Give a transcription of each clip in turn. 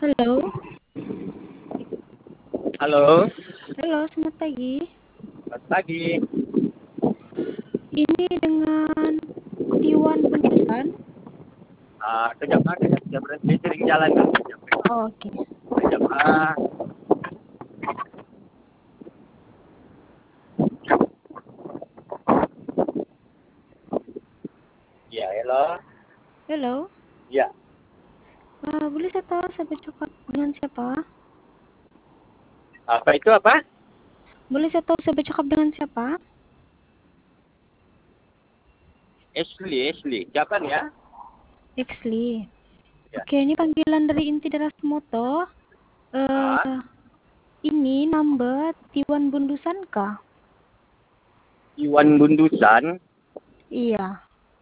Halo, Halo, halo, selamat pagi. selamat pagi. Ini dengan Tiwan Bundusan. Kejam berhenti sering jalan kan? Oh, oke. Kejam, ya, halo. Halo, Ya, boleh saya tahu saya bercakap dengan siapa? apa itu apa? Boleh saya tahu saya bercakap dengan siapa? Ashley. Siapa nih ya? Exley. Ya. Oke, ini panggilan dari inti daerah Moto. Ah, Ini number Tiwan Bundusan kah? Iwan Bundusan. Iya.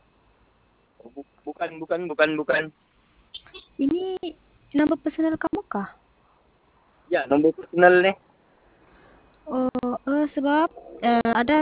Bukan. Ini number personal kamu kah? Ya, nomor personal nih. Oh, sebab ada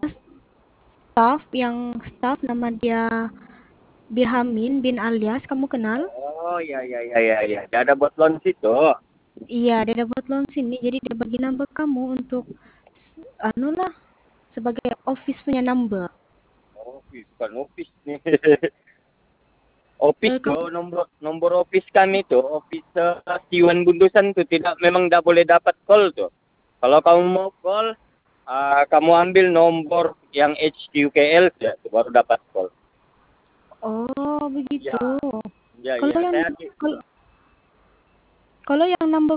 staff nama dia Birhamin bin Alias, kamu kenal? Oh, ya. Dia ada buat launch itu. Iya, dia dapat loan sini, jadi dia bagi number kamu untuk anu lah sebagai office punya number. Bukan office nih. Office Kamu tuh nomor office kami tuh, office Iwan Bundusan tuh memang tidak boleh dapat call tuh. Kalau kamu mau call, kamu ambil nomor yang HQKL ya, baru dapat call. oh begitu. Ya, Kalau yang saya kalau kalau yang number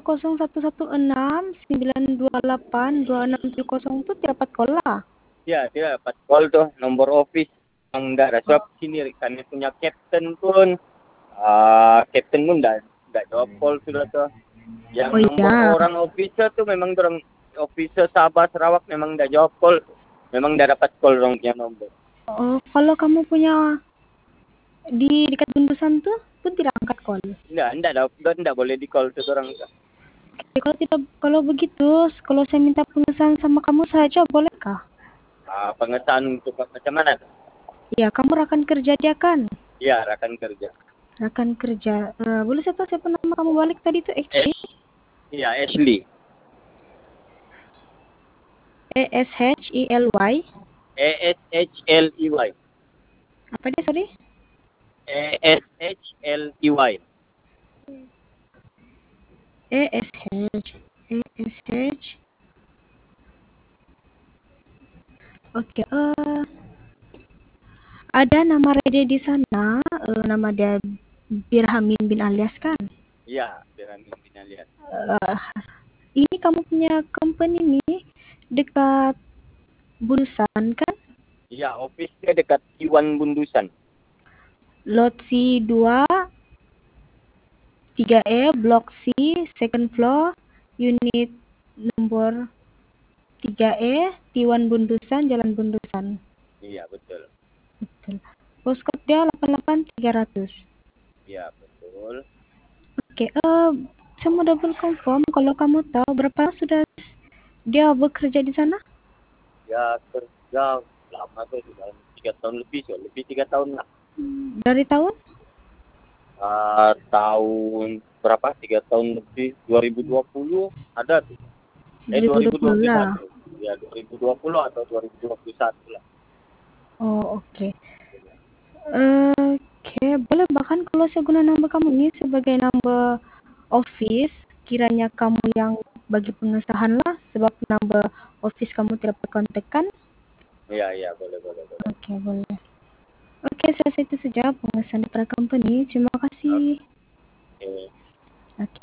0116928260 itu tidak dapat call lah. dia dapat call tuh nomor office yang enggak ada Oh, sebab sini kami punya captain pun enggak jawab call sudah tuh. Yang oh nomor iya. orang officer tuh memang orang officer Sabah Sarawak memang enggak jawab call. Memang enggak dapat call orangnya nomor. Oh, kalau kamu punya di dekat Bundusan tuh pun tidak angkat call. Enggak boleh di call tuh orang. Oke, kalau begitu, kalau saya minta pengesahan sama kamu saja bolehkah? Pengesahan untuk macam mana tuh? Iya, kamu rekan kerja dia kan? Ya, rekan kerja. Rekan kerja. Boleh saya tahu siapa nama kamu balik tadi itu? S, iya Ashley. Ashley. ASHLEY. Apa dia, sorry? ASHLEY. ASH. Oke, ada nama Rede di sana, nama dia Birhamin bin Alias kan? Iya, biar kita lihat. Eh, ini kamu punya company nih dekat Busan kan? Iya, office-nya dekat Iwan Bundusan. Lot C 2 3E Blok C second floor unit nomor 3E Tiwan Bundusan Jalan Bundusan. Iya, betul. Betul. Postcode dia 88300. Iya, betul. Oke, saya mau double confirm kalau kamu tahu berapa lama sudah dia bekerja di sana? Ya, kerja lama tuh, sudah 3 tahun lebih, so. Lebih 3 tahun lah. Dari tahun? Tahun berapa? 3 tahun lebih. 2020 ada tuh. 2020 lah. 2021. Ya, 2020 atau 2021 lah. Oh, oke. Oke, boleh bahkan kalau saya guna nama kamu ini sebagai nama office, kiranya kamu yang bagi pengesahan lah, sebab nama office kamu tidak berkontekan. Iya, boleh. Oke, boleh. Oke, saya itu saja pengesahan daripada company. Terima kasih. Oke.